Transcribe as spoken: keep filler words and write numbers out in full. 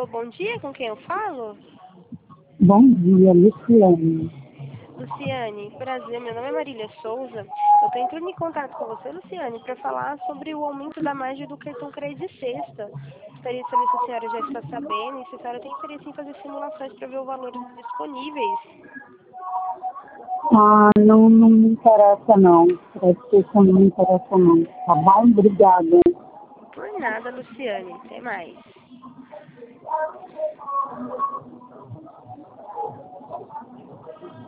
Alô, bom dia, com quem eu falo? Bom dia, Luciane. Luciane, prazer, meu nome é Marília Souza. Eu estou entrando em contato com você, Luciane, para falar sobre o aumento da margem do cartão crédito sexta. Gostaria de saber se a senhora já está sabendo e se a senhora tem interesse em fazer simulações para ver os valores disponíveis. Ah, não, não me interessa não. Parece que isso não me interessa não. Tá bom? Obrigada. Por nada, Luciane. Até mais.